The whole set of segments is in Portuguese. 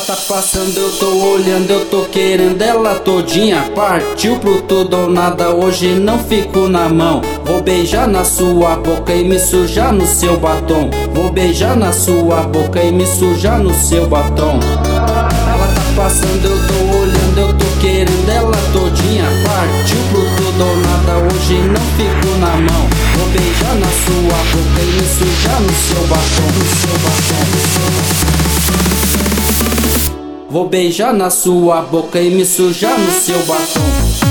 tá passando, eu tô olhando, eu tô querendo ela todinha. Partiu pro tudo ou nada, hoje não fico na mão. Vou beijar na sua boca e me sujar no seu batom. Vou beijar na sua boca e me sujar no seu batom. Ela tá passando, eu tô olhando, eu tô querendo ela todinha. Partiu pro tudo ou nada, hoje não fico na mão. Vou beijar na sua boca e me sujar no seu batom, no seu batom, no seu batom. Vou beijar na sua boca e me sujar no seu batom.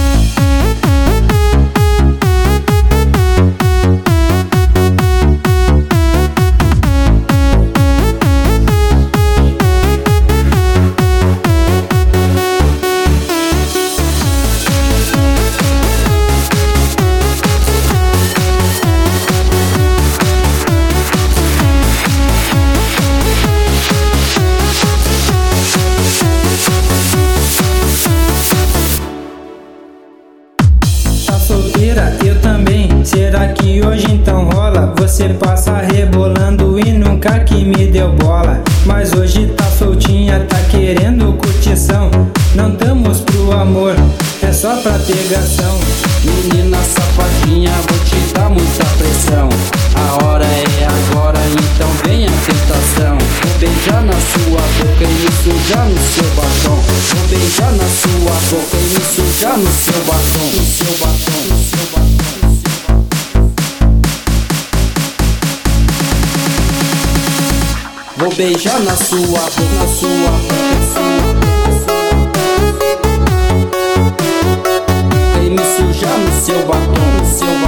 Solteira, eu também. Será que hoje então rola? Você passa rebolando e nunca que me deu bola. Mas hoje tá soltinha, tá querendo curtição. Não tamos pro amor, é só pra pegação. Menina safadinha, vou te dar muita pressão. A hora é agora, então vem a tentação. Vou beijar na sua boca e me sujar no seu batom. Vou beijar na sua boca e me sujar no seu batom, no seu batom, no seu batom. Vou beijar na sua boca, na sua boca, e me sujar no seu batom, no seu batom.